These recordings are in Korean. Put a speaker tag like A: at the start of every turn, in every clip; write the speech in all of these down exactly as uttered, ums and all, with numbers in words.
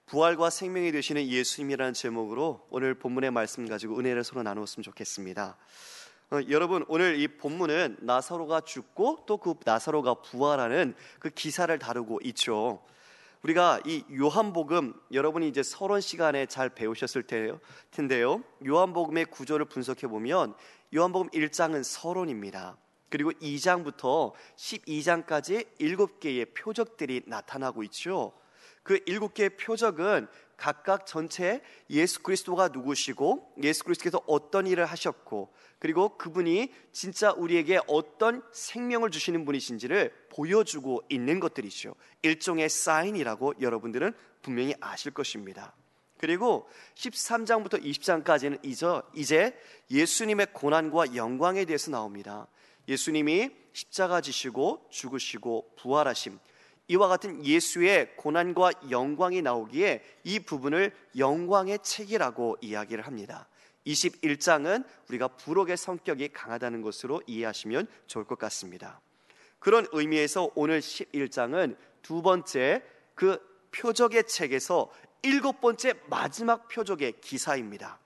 A: 부활과 생명이 되시는 예수님이라는 제목으로 오늘 본문의 말씀 가지고 은혜를 서로 나누었으면 좋겠습니다. 어, 여러분, 오늘 이 본문은 나사로가 죽고 또 그 나사로가 부활하는 그 기사를 다루고 있죠. 우리가 이 요한복음, 여러분이 이제 서론 시간에 잘 배우셨을 텐데요, 요한복음의 구조를 분석해 보면 요한복음 일 장은 서론입니다. 그리고 이 장부터 십이 장까지 일곱 개의 표적들이 나타나고 있죠. 그 일곱 개의 표적은 각각 전체 예수 그리스도가 누구시고 예수 그리스도께서 어떤 일을 하셨고 그리고 그분이 진짜 우리에게 어떤 생명을 주시는 분이신지를 보여주고 있는 것들이죠. 일종의 사인이라고 여러분들은 분명히 아실 것입니다. 그리고 십삼 장부터 이십 장까지는 이제 예수님의 고난과 영광에 대해서 나옵니다. 예수님이 십자가 지시고 죽으시고 부활하심, 이와 같은 예수의 고난과 영광이 나오기에 이 부분을 영광의 책이라고 이야기를 합니다. 이십일 장은 우리가 부록의 성격이 강하다는 것으로 이해하시면 좋을 것 같습니다. 그런 의미에서 오늘 십일 장은 두 번째 그 표적의 책에서 일곱 번째 마지막 표적의 기사입니다.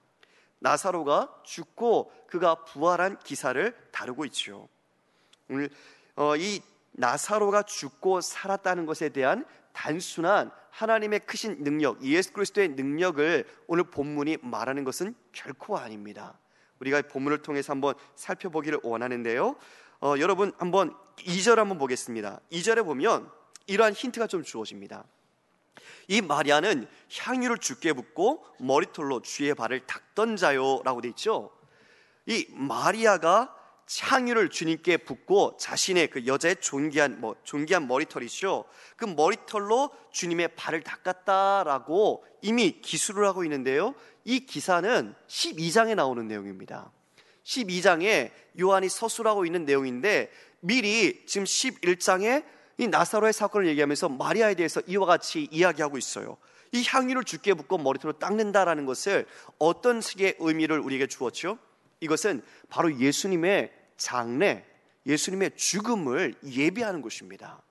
A: 나사로가 죽고 그가 부활한 기사를 다루고 있죠. 오늘 어, 이 나사로가 죽고 살았다는 것에 대한 단순한 하나님의 크신 능력, 예수 그리스도의 능력을 오늘 본문이 말하는 것은 결코 아닙니다. 우리가 본문을 통해서 한번 살펴보기를 원하는데요, 어, 여러분 한번 이 절 한번 보겠습니다. 이 절에 보면 이러한 힌트가 좀 주어집니다. 이 마리아는 향유를 주께 붓고 머리털로 주의 발을 닦던 자요 라고 돼 있죠. 이 마리아가 향유를 주님께 붓고 자신의 그 여자의 존귀한 뭐 존귀한 머리털이죠. 그 머리털로 주님의 발을 닦았다라고 이미 기술을 하고 있는데요. 이 기사는 십이 장에 나오는 내용입니다. 십이 장에 요한이 서술하고 있는 내용인데 미리 지금 십일 장에 이 나사로의 사건을 얘기하면서 마리아에 대해서 이와 같이 이야기하고 있어요. 이 향유를 주께 붓고 머리털로 닦는다라는 것을 어떤 식의 의미를 우리에게 주었죠? 이것은 바로 예수님의 장례, 예수님의 죽음을 예비하는 것입니다.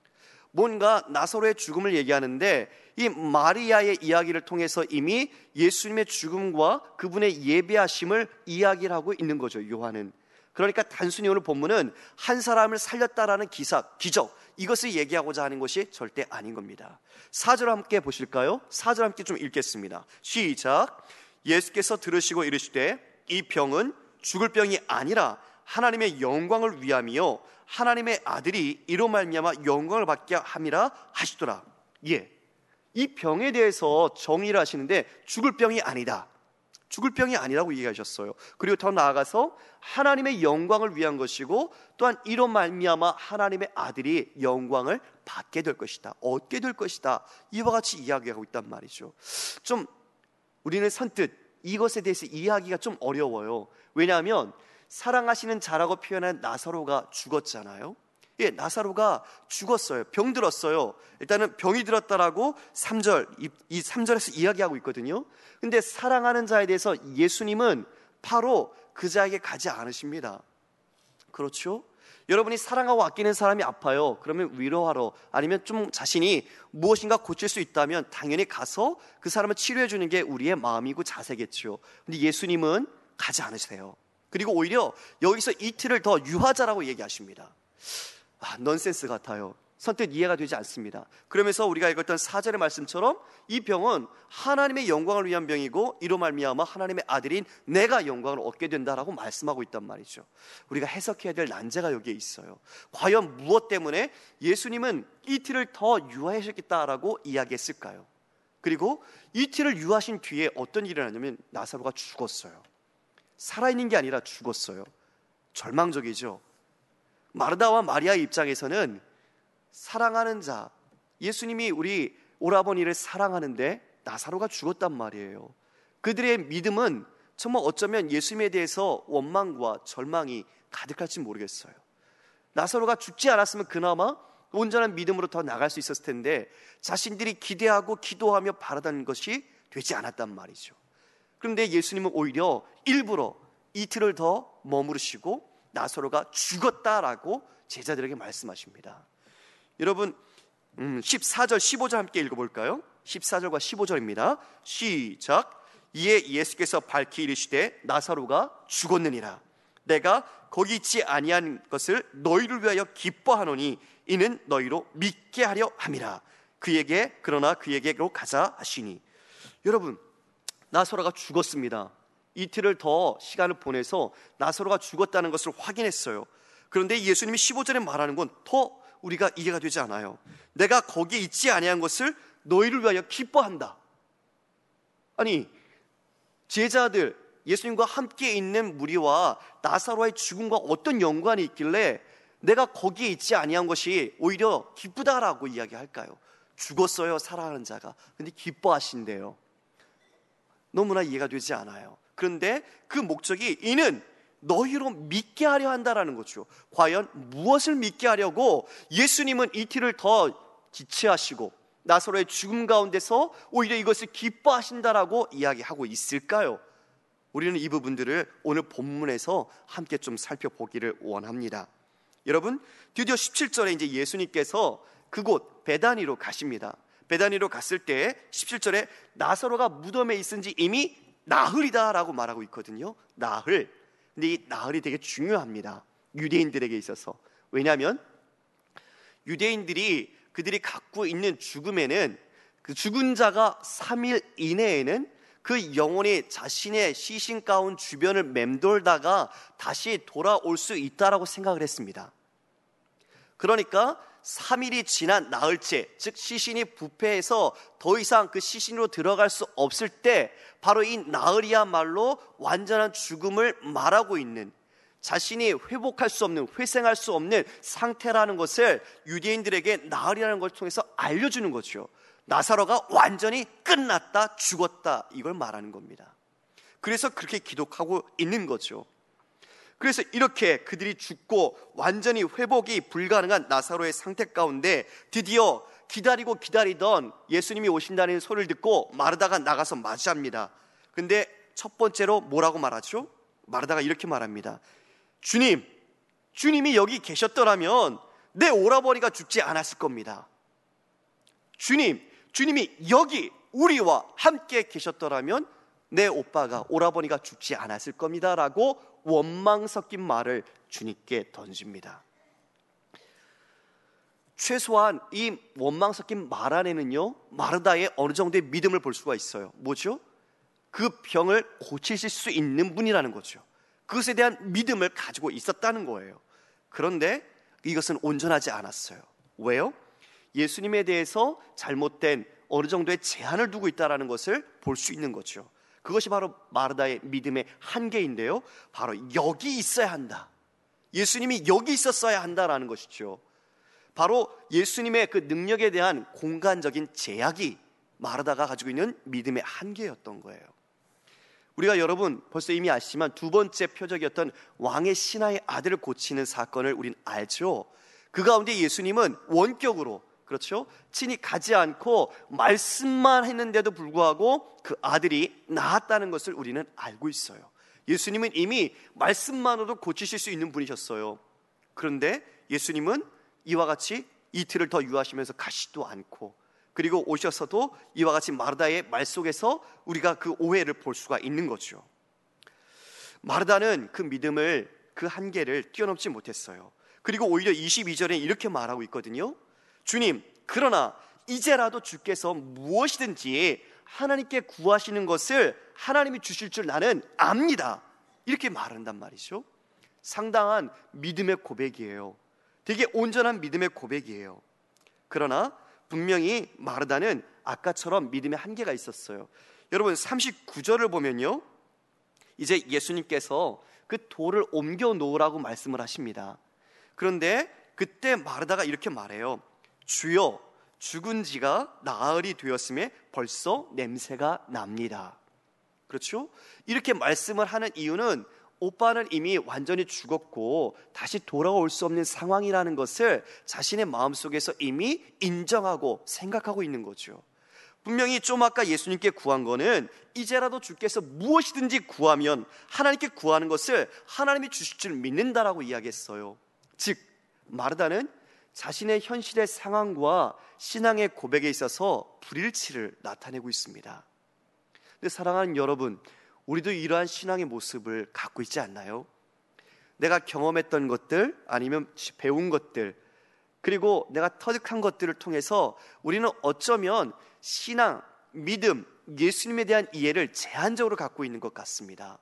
A: 뭔가 나사로의 죽음을 얘기하는데 이 마리아의 이야기를 통해서 이미 예수님의 죽음과 그분의 예비하심을 이야기를 하고 있는 거죠, 요한은. 그러니까 단순히 오늘 본문은 한 사람을 살렸다라는 기사, 기적, 이것을 얘기하고자 하는 것이 절대 아닌 겁니다. 사 절 함께 보실까요? 사 절 함께 좀 읽겠습니다. 시작. 예수께서 들으시고 이르시되 이 병은 죽을 병이 아니라 하나님의 영광을 위함이요 하나님의 아들이 이로 말미암아 영광을 받게 함이라 하시더라. 예, 이 병에 대해서 정의를 하시는데 죽을 병이 아니다, 죽을 병이 아니라고 얘기하셨어요. 그리고 더 나아가서 하나님의 영광을 위한 것이고 또한 이로 말미암아 하나님의 아들이 영광을 받게 될 것이다, 얻게 될 것이다, 이와 같이 이야기하고 있단 말이죠. 좀 우리는 선뜻 이것에 대해서 이해하기가 좀 어려워요. 왜냐하면 사랑하시는 자라고 표현한 나사로가 죽었잖아요. 예, 나사로가 죽었어요. 병 들었어요. 일단은 병이 들었다라고 삼 절, 이 삼 절에서 이야기하고 있거든요. 근데 사랑하는 자에 대해서 예수님은 바로 그 자에게 가지 않으십니다. 그렇죠? 여러분이 사랑하고 아끼는 사람이 아파요. 그러면 위로하러, 아니면 좀 자신이 무엇인가 고칠 수 있다면 당연히 가서 그 사람을 치료해 주는 게 우리의 마음이고 자세겠죠. 근데 예수님은 가지 않으세요. 그리고 오히려 여기서 이틀을 더 유하자라고 얘기하십니다. 아, 넌센스 같아요. 선뜻 이해가 되지 않습니다. 그러면서 우리가 읽었던 사 절의 말씀처럼 이 병은 하나님의 영광을 위한 병이고 이로 말미암아 하나님의 아들인 내가 영광을 얻게 된다라고 말씀하고 있단 말이죠. 우리가 해석해야 될 난제가 여기에 있어요. 과연 무엇 때문에 예수님은 이틀을 더 유하하셨겠다라고 이야기했을까요? 그리고 이틀을 유하신 뒤에 어떤 일이 일어나냐면 나사로가 죽었어요. 살아있는 게 아니라 죽었어요. 절망적이죠. 마르다와 마리아의 입장에서는 사랑하는 자, 예수님이 우리 오라버니를 사랑하는데 나사로가 죽었단 말이에요. 그들의 믿음은 정말 어쩌면 예수님에 대해서 원망과 절망이 가득할지 모르겠어요. 나사로가 죽지 않았으면 그나마 온전한 믿음으로 더 나갈 수 있었을 텐데 자신들이 기대하고 기도하며 바라던 것이 되지 않았단 말이죠. 그런데 예수님은 오히려 일부러 이틀을 더 머무르시고 나사로가 죽었다라고 제자들에게 말씀하십니다. 여러분, 음, 십사 절 십오 절 함께 읽어볼까요? 십사 절과 십오 절입니다. 시작. 이에 예수께서 밝히 이르시되 나사로가 죽었느니라. 내가 거기 있지 아니한 것을 너희를 위하여 기뻐하노니 이는 너희로 믿게 하려 함이라. 그에게 그러나 그에게로 가자 하시니. 여러분, 나사로가 죽었습니다. 이틀을 더 시간을 보내서 나사로가 죽었다는 것을 확인했어요. 그런데 예수님이 십오 절에 말하는 건 더 우리가 이해가 되지 않아요. 내가 거기에 있지 아니한 것을 너희를 위하여 기뻐한다. 아니, 제자들, 예수님과 함께 있는 무리와 나사로의 죽음과 어떤 연관이 있길래 내가 거기에 있지 아니한 것이 오히려 기쁘다라고 이야기할까요? 죽었어요, 살아가는 자가. 근데 기뻐하신대요. 너무나 이해가 되지 않아요. 그런데 그 목적이 이는 너희로 믿게 하려 한다라는 거죠. 과연 무엇을 믿게 하려고 예수님은 이틀을 더 지체하시고 나사로의 죽음 가운데서 오히려 이것을 기뻐하신다라고 이야기하고 있을까요? 우리는 이 부분들을 오늘 본문에서 함께 좀 살펴보기를 원합니다. 여러분, 드디어 십칠 절에 이제 예수님께서 그곳 베다니로 가십니다. 베다니로 갔을 때 십칠 절에 나사로가 무덤에 있은 지 이미 나흘이다라고 말하고 있거든요. 나흘. 근데 이 나흘이 되게 중요합니다. 유대인들에게 있어서. 왜냐하면 유대인들이 그들이 갖고 있는 죽음에는 그 죽은 자가 삼 일 이내에는 그 영혼이 자신의 시신 가운 주변을 맴돌다가 다시 돌아올 수 있다라고 생각을 했습니다. 그러니까 삼 일이 지난 나흘째, 즉 시신이 부패해서 더 이상 그 시신으로 들어갈 수 없을 때 바로 이 나흘이야말로 완전한 죽음을 말하고 있는, 자신이 회복할 수 없는, 회생할 수 없는 상태라는 것을 유대인들에게 나흘이라는 걸 통해서 알려주는 거죠. 나사로가 완전히 끝났다, 죽었다, 이걸 말하는 겁니다. 그래서 그렇게 기록하고 있는 거죠. 그래서 이렇게 그들이 죽고 완전히 회복이 불가능한 나사로의 상태 가운데 드디어 기다리고 기다리던 예수님이 오신다는 소리를 듣고 마르다가 나가서 맞이합니다. 근데 첫 번째로 뭐라고 말하죠? 마르다가 이렇게 말합니다. 주님, 주님이 여기 계셨더라면 내 오라버니가 죽지 않았을 겁니다. 주님, 주님이 여기 우리와 함께 계셨더라면 내 오빠가, 오라버니가 죽지 않았을 겁니다 라고 원망 섞인 말을 주님께 던집니다. 최소한 이 원망 섞인 말 안에는요, 마르다의 어느 정도의 믿음을 볼 수가 있어요. 뭐죠? 그 병을 고치실 수 있는 분이라는 거죠. 그것에 대한 믿음을 가지고 있었다는 거예요. 그런데 이것은 온전하지 않았어요. 왜요? 예수님에 대해서 잘못된 어느 정도의 제한을 두고 있다는 것을 볼 수 있는 거죠. 그것이 바로 마르다의 믿음의 한계인데요, 바로 여기 있어야 한다, 예수님이 여기 있었어야 한다라는 것이죠. 바로 예수님의 그 능력에 대한 공간적인 제약이 마르다가 가지고 있는 믿음의 한계였던 거예요. 우리가 여러분 벌써 이미 아시지만 두 번째 표적이었던 왕의 신하의 아들을 고치는 사건을 우린 알죠. 그 가운데 예수님은 원격으로, 그렇죠, 친히 가지 않고 말씀만 했는데도 불구하고 그 아들이 나았다는 것을 우리는 알고 있어요. 예수님은 이미 말씀만으로도 고치실 수 있는 분이셨어요. 그런데 예수님은 이와 같이 이틀을 더 유하시면서 가시도 않고, 그리고 오셔서도 이와 같이 마르다의 말 속에서 우리가 그 오해를 볼 수가 있는 거죠. 마르다는 그 믿음을, 그 한계를 뛰어넘지 못했어요. 그리고 오히려 이십이 절에 이렇게 말하고 있거든요. 주님, 그러나 이제라도 주께서 무엇이든지 하나님께 구하시는 것을 하나님이 주실 줄 나는 압니다, 이렇게 말한단 말이죠. 상당한 믿음의 고백이에요. 되게 온전한 믿음의 고백이에요. 그러나 분명히 마르다는 아까처럼 믿음의 한계가 있었어요. 여러분 삼십구 절을 보면요, 이제 예수님께서 그 돌을 옮겨 놓으라고 말씀을 하십니다. 그런데 그때 마르다가 이렇게 말해요. 주여, 죽은 지가 나흘이 되었음에 벌써 냄새가 납니다. 그렇죠? 이렇게 말씀을 하는 이유는 오빠는 이미 완전히 죽었고 다시 돌아올 수 없는 상황이라는 것을 자신의 마음속에서 이미 인정하고 생각하고 있는 거죠. 분명히 좀 아까 예수님께 구한 거는 이제라도 주께서 무엇이든지 구하면 하나님께 구하는 것을 하나님이 주실 줄 믿는다라고 이야기했어요. 즉 마르다는 자신의 현실의 상황과 신앙의 고백에 있어서 불일치를 나타내고 있습니다. 근데 사랑하는 여러분, 우리도 이러한 신앙의 모습을 갖고 있지 않나요? 내가 경험했던 것들, 아니면 배운 것들, 그리고 내가 터득한 것들을 통해서 우리는 어쩌면 신앙, 믿음, 예수님에 대한 이해를 제한적으로 갖고 있는 것 같습니다.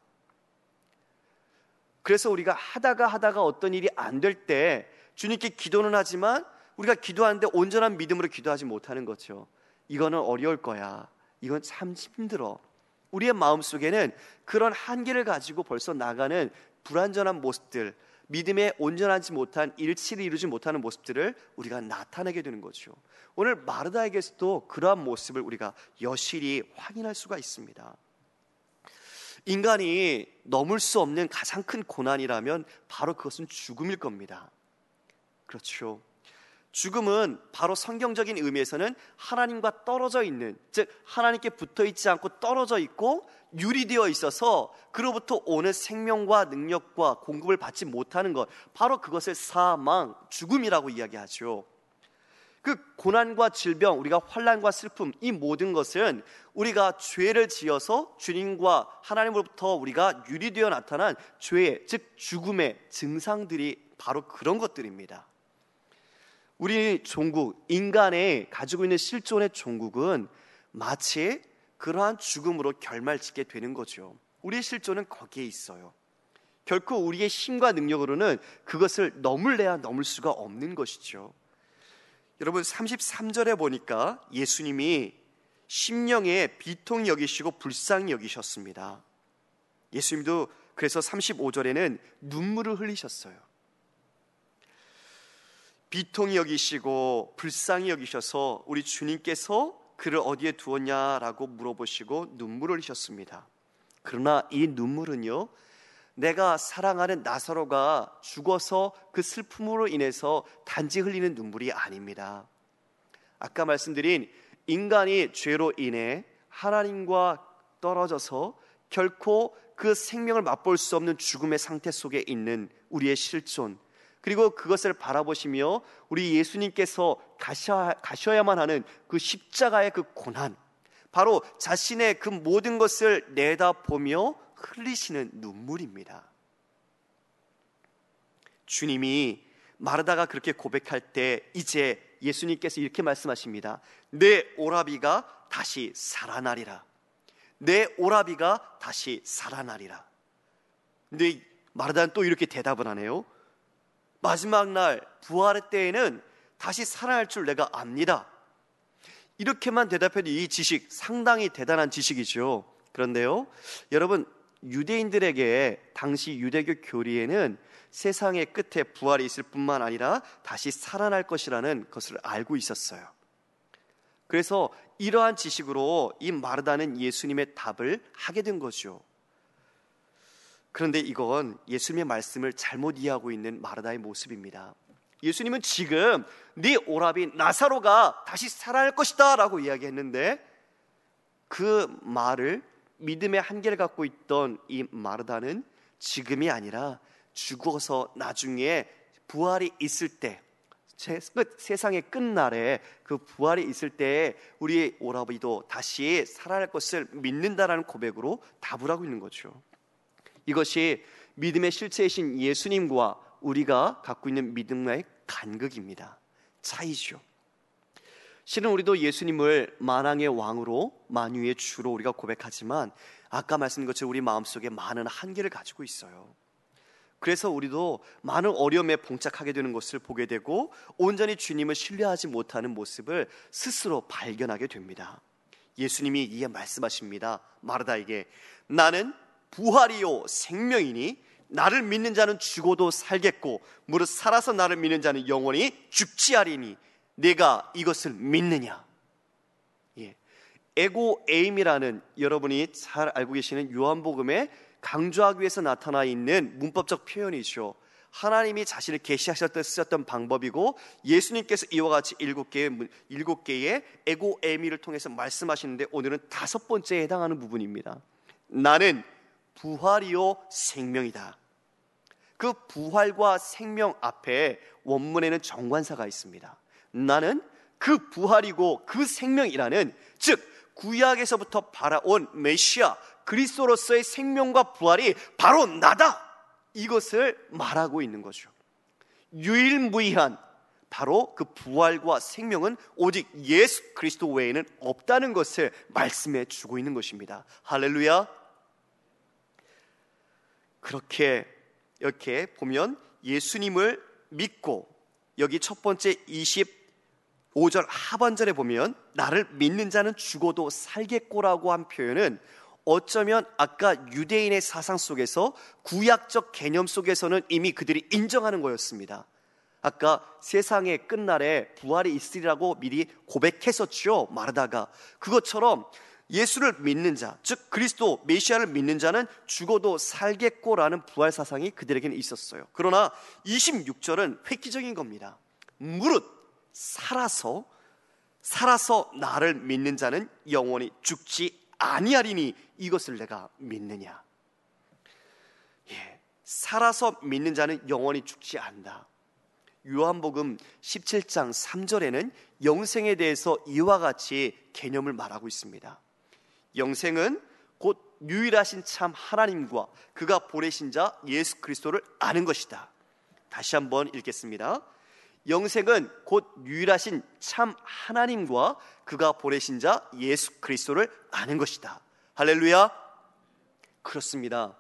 A: 그래서 우리가 하다가 하다가 어떤 일이 안 될 때 주님께 기도는 하지만 우리가 기도하는데 온전한 믿음으로 기도하지 못하는 거죠. 이거는 어려울 거야. 이건 참 힘들어. 우리의 마음속에는 그런 한계를 가지고 벌써 나가는 불완전한 모습들, 믿음에 온전하지 못한 일치를 이루지 못하는 모습들을 우리가 나타내게 되는 거죠. 오늘 마르다에게서도 그러한 모습을 우리가 여실히 확인할 수가 있습니다. 인간이 넘을 수 없는 가장 큰 고난이라면 바로 그것은 죽음일 겁니다. 그렇죠. 죽음은 바로 성경적인 의미에서는 하나님과 떨어져 있는, 즉 하나님께 붙어 있지 않고 떨어져 있고 유리되어 있어서 그로부터 오는 생명과 능력과 공급을 받지 못하는 것, 바로 그것을 사망, 죽음이라고 이야기하죠. 그 고난과 질병, 우리가 환난과 슬픔, 이 모든 것은 우리가 죄를 지어서 주님과 하나님으로부터 우리가 유리되어 나타난 죄의, 즉 죽음의 증상들이 바로 그런 것들입니다. 우리 종국, 인간의 가지고 있는 실존의 종국은 마치 그러한 죽음으로 결말짓게 되는 거죠. 우리의 실존은 거기에 있어요. 결코 우리의 힘과 능력으로는 그것을 넘을래야 넘을 수가 없는 것이죠. 여러분, 삼십삼 절에 보니까 예수님이 심령에 비통히 여기시고 불쌍히 여기셨습니다. 예수님도 그래서 삼십오 절에는 눈물을 흘리셨어요. 비통히 여기시고 불쌍히 여기셔서 우리 주님께서 그를 어디에 두었냐라고 물어보시고 눈물을 흘리셨습니다. 그러나 이 눈물은요, 내가 사랑하는 나사로가 죽어서 그 슬픔으로 인해서 단지 흘리는 눈물이 아닙니다. 아까 말씀드린 인간이 죄로 인해 하나님과 떨어져서 결코 그 생명을 맛볼 수 없는 죽음의 상태 속에 있는 우리의 실존, 그리고 그것을 바라보시며 우리 예수님께서 가셔야, 가셔야만 하는 그 십자가의 그 고난, 바로 자신의 그 모든 것을 내다보며 흘리시는 눈물입니다. 주님이 마르다가 그렇게 고백할 때 이제 예수님께서 이렇게 말씀하십니다. 내 오라비가 다시 살아나리라. 내 오라비가 다시 살아나리라. 근데 마르다는 또 이렇게 대답을 하네요. 마지막 날 부활의 때에는 다시 살아날 줄 내가 압니다. 이렇게만 대답해도 이 지식 상당히 대단한 지식이죠. 그런데요, 여러분, 유대인들에게 당시 유대교 교리에는 세상의 끝에 부활이 있을 뿐만 아니라 다시 살아날 것이라는 것을 알고 있었어요. 그래서 이러한 지식으로 이 마르다는 예수님의 답을 하게 된 거죠. 그런데 이건 예수님의 말씀을 잘못 이해하고 있는 마르다의 모습입니다. 예수님은 지금 네 오라비 나사로가 다시 살아날 것이다 라고 이야기했는데, 그 말을 믿음의 한계를 갖고 있던 이 마르다는 지금이 아니라 죽어서 나중에 부활이 있을 때, 끝, 세상의 끝날에 그 부활이 있을 때에 우리 오라비도 다시 살아날 것을 믿는다라는 고백으로 답을 하고 있는 거죠. 이것이 믿음의 실체이신 예수님과 우리가 갖고 있는 믿음의 간극입니다. 차이죠. 실은 우리도 예수님을 만왕의 왕으로, 만유의 주로 우리가 고백하지만 아까 말씀드린 것처럼 우리 마음속에 많은 한계를 가지고 있어요. 그래서 우리도 많은 어려움에 봉착하게 되는 것을 보게 되고 온전히 주님을 신뢰하지 못하는 모습을 스스로 발견하게 됩니다. 예수님이 이에 말씀하십니다. 마르다에게 나는 부활이요 생명이니 나를 믿는 자는 죽어도 살겠고 무릇 살아서 나를 믿는 자는 영원히 죽지 아리니 내가 이것을 믿느냐. 예. 에고 에임이라는 여러분이 잘 알고 계시는 요한복음에 강조하기 위해서 나타나 있는 문법적 표현이죠. 하나님이 자신을 계시하셨을 때 쓰셨던 방법이고 예수님께서 이와 같이 일곱 개의, 일곱 개의 에고 에미를 통해서 말씀하시는데 오늘은 다섯 번째에 해당하는 부분입니다. 나는 부활이요 생명이다. 그 부활과 생명 앞에 원문에는 정관사가 있습니다. 나는 그 부활이고 그 생명이라는, 즉 구약에서부터 바라온 메시아 그리스도로서의 생명과 부활이 바로 나다, 이것을 말하고 있는 거죠. 유일무이한 바로 그 부활과 생명은 오직 예수 그리스도 외에는 없다는 것을 말씀해 주고 있는 것입니다. 할렐루야. 그렇게 이렇게 보면 예수님을 믿고, 여기 첫 번째 이십오 절 하반절에 보면 나를 믿는 자는 죽어도 살겠고라고 한 표현은 어쩌면 아까 유대인의 사상 속에서, 구약적 개념 속에서는 이미 그들이 인정하는 거였습니다. 아까 세상의 끝날에 부활이 있으리라고 미리 고백했었죠, 마르다가. 그것처럼 예수를 믿는 자, 즉 그리스도 메시아를 믿는 자는 죽어도 살겠고라는 부활 사상이 그들에게는 있었어요. 그러나 이십육 절은 획기적인 겁니다. 무릇 살아서 살아서 나를 믿는 자는 영원히 죽지 아니하리니 이것을 내가 믿느냐. 예, 살아서 믿는 자는 영원히 죽지 않는다. 요한복음 십칠 장 삼 절에는 영생에 대해서 이와 같이 개념을 말하고 있습니다. 영생은 곧 유일하신 참 하나님과 그가 보내신 자 예수 그리스도를 아는 것이다. 다시 한번 읽겠습니다. 영생은 곧 유일하신 참 하나님과 그가 보내신 자 예수 그리스도를 아는 것이다. 할렐루야. 그렇습니다.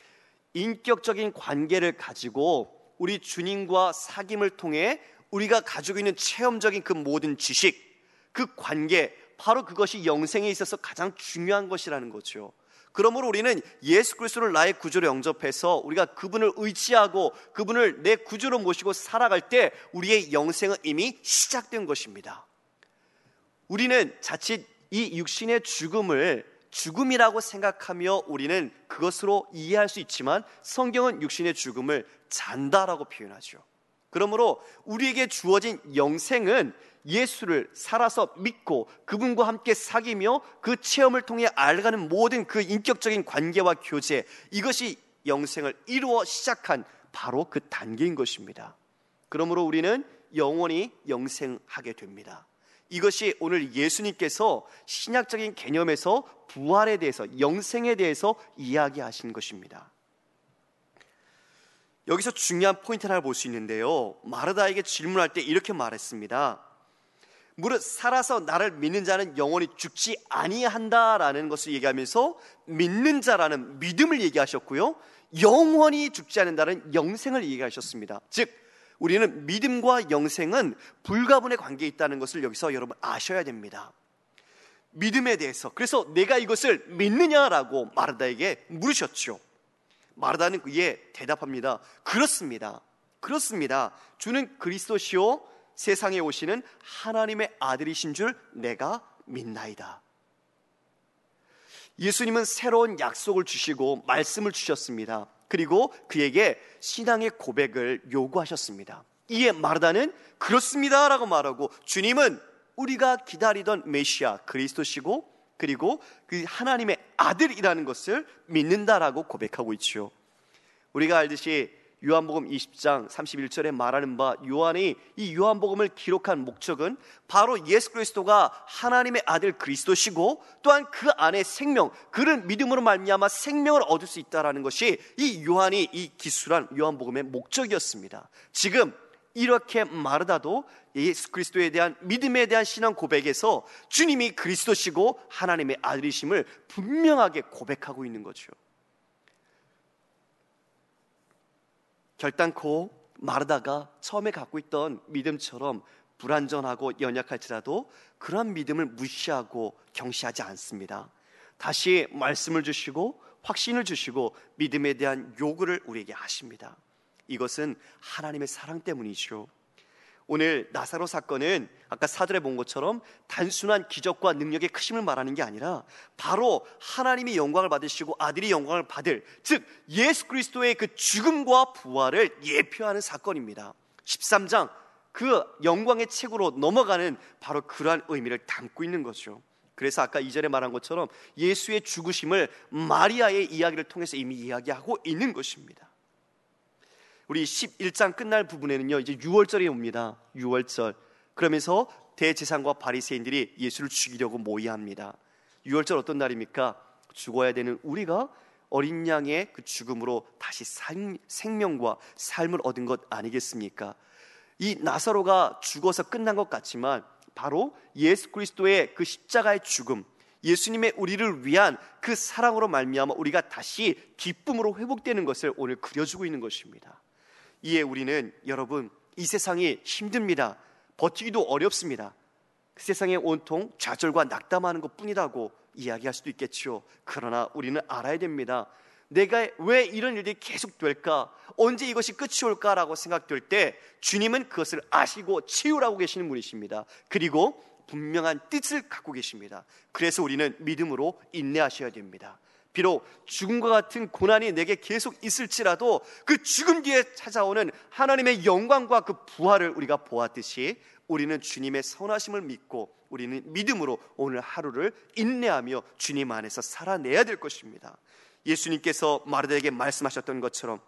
A: 인격적인 관계를 가지고 우리 주님과 사귐을 통해 우리가 가지고 있는 체험적인 그 모든 지식, 그 관계, 바로 그것이 영생에 있어서 가장 중요한 것이라는 거죠. 그러므로 우리는 예수 그리스도를 나의 구주로 영접해서 우리가 그분을 의지하고 그분을 내 구주로 모시고 살아갈 때 우리의 영생은 이미 시작된 것입니다. 우리는 자칫 이 육신의 죽음을 죽음이라고 생각하며 우리는 그것으로 이해할 수 있지만, 성경은 육신의 죽음을 잔다라고 표현하죠. 그러므로 우리에게 주어진 영생은 예수를 살아서 믿고 그분과 함께 사귀며 그 체험을 통해 알아가는 모든 그 인격적인 관계와 교제, 이것이 영생을 이루어 시작한 바로 그 단계인 것입니다. 그러므로 우리는 영원히 영생하게 됩니다. 이것이 오늘 예수님께서 신약적인 개념에서 부활에 대해서, 영생에 대해서 이야기하신 것입니다. 여기서 중요한 포인트 하나를 볼 수 있는데요, 마르다에게 질문할 때 이렇게 말했습니다. 무릇 살아서 나를 믿는 자는 영원히 죽지 아니한다라는 것을 얘기하면서 믿는 자라는 믿음을 얘기하셨고요, 영원히 죽지 않는다는 영생을 얘기하셨습니다. 즉 우리는 믿음과 영생은 불가분의 관계에 있다는 것을 여기서 여러분 아셔야 됩니다. 믿음에 대해서, 그래서 내가 이것을 믿느냐라고 마르다에게 물으셨죠. 마르다는 그에 대답합니다. 그렇습니다. 그렇습니다. 주는 그리스도시요 세상에 오시는 하나님의 아들이신 줄 내가 믿나이다. 예수님은 새로운 약속을 주시고 말씀을 주셨습니다. 그리고 그에게 신앙의 고백을 요구하셨습니다. 이에 마르다는 그렇습니다 라고 말하고, 주님은 우리가 기다리던 메시아 그리스도시고 그리고 그 하나님의 아들이라는 것을 믿는다라고 고백하고 있죠. 우리가 알듯이 요한복음 이십 장 삼십일 절에 말하는 바, 요한이 이 요한복음을 기록한 목적은 바로 예수 그리스도가 하나님의 아들 그리스도시고 또한 그 안에 생명, 그를 믿음으로 말미암아 생명을 얻을 수 있다라는 것이 이 요한이 이 기술한 요한복음의 목적이었습니다. 지금 이렇게 마르다도 예수 그리스도에 대한 믿음에 대한 신앙 고백에서 주님이 그리스도시고 하나님의 아들이심을 분명하게 고백하고 있는 거죠. 결단코 마르다가 처음에 갖고 있던 믿음처럼 불완전하고 연약할지라도 그러한 믿음을 무시하고 경시하지 않습니다. 다시 말씀을 주시고 확신을 주시고 믿음에 대한 요구를 우리에게 하십니다. 이것은 하나님의 사랑 때문이죠. 오늘 나사로 사건은 아까 사절에 본 것처럼 단순한 기적과 능력의 크심을 말하는 게 아니라 바로 하나님이 영광을 받으시고 아들이 영광을 받을, 즉 예수 그리스도의 그 죽음과 부활을 예표하는 사건입니다. 십삼 장 그 영광의 책으로 넘어가는 바로 그러한 의미를 담고 있는 거죠. 그래서 아까 이 절에 말한 것처럼 예수의 죽으심을 마리아의 이야기를 통해서 이미 이야기하고 있는 것입니다. 우리 십일 장 끝날 부분에는요, 이제 유월절이 옵니다. 유월절. 그러면서 대제사장과 바리새인들이 예수를 죽이려고 모의합니다. 유월절 어떤 날입니까? 죽어야 되는 우리가 어린 양의 그 죽음으로 다시 살, 생명과 삶을 얻은 것 아니겠습니까? 이 나사로가 죽어서 끝난 것 같지만 바로 예수 그리스도의 그 십자가의 죽음, 예수님의 우리를 위한 그 사랑으로 말미암아 우리가 다시 기쁨으로 회복되는 것을 오늘 그려주고 있는 것입니다. 이에 우리는 여러분, 이 세상이 힘듭니다. 버티기도 어렵습니다. 그 세상에 온통 좌절과 낙담하는 것뿐이라고 이야기할 수도 있겠죠. 그러나 우리는 알아야 됩니다. 내가 왜 이런 일이 계속 될까? 언제 이것이 끝이 올까라고 생각될 때 주님은 그것을 아시고 치유하고 계시는 분이십니다. 그리고 분명한 뜻을 갖고 계십니다. 그래서 우리는 믿음으로 인내하셔야 됩니다. 비록 죽음과 같은 고난이 내게 계속 있을지라도 그 죽음 뒤에 찾아오는 하나님의 영광과 그 부활을 우리가 보았듯이 우리는 주님의 선하심을 믿고 우리는 믿음으로 오늘 하루를 인내하며 주님 안에서 살아내야 될 것입니다. 예수님께서 마르다에게 말씀하셨던 것처럼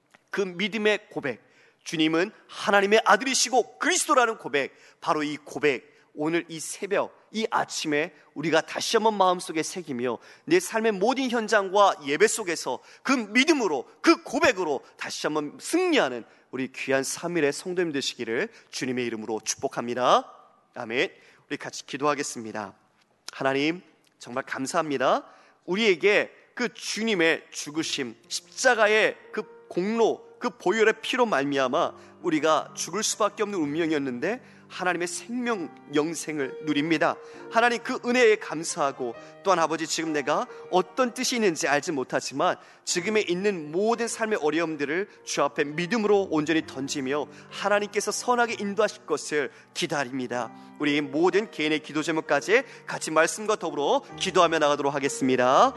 A: 그 믿음의 고백, 주님은 하나님의 아들이시고 그리스도라는 고백, 바로 이 고백, 오늘 이 새벽, 이 아침에 우리가 다시 한번 마음속에 새기며 내 삶의 모든 현장과 예배 속에서 그 믿음으로, 그 고백으로 다시 한번 승리하는 우리 귀한 삼 일의 성도님 되시기를 주님의 이름으로 축복합니다. 아멘. 우리 같이 기도하겠습니다. 하나님, 정말 감사합니다. 우리에게 그 주님의 죽으심, 십자가의 그 공로, 그 보혈의 피로 말미암아 우리가 죽을 수밖에 없는 운명이었는데 하나님의 생명 영생을 누립니다. 하나님, 그 은혜에 감사하고 또한 아버지, 지금 내가 어떤 뜻이 있는지 알지 못하지만 지금에 있는 모든 삶의 어려움들을 주 앞에 믿음으로 온전히 던지며 하나님께서 선하게 인도하실 것을 기다립니다. 우리 모든 개인의 기도 제목까지 같이 말씀과 더불어 기도하며 나가도록 하겠습니다.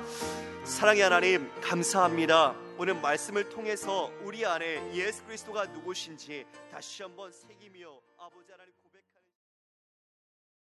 A: 사랑의 하나님, 감사합니다. 오늘 말씀을 통해서 우리 안에 예수 그리스도가 누구신지 다시 한번 새기며 아버지 하나님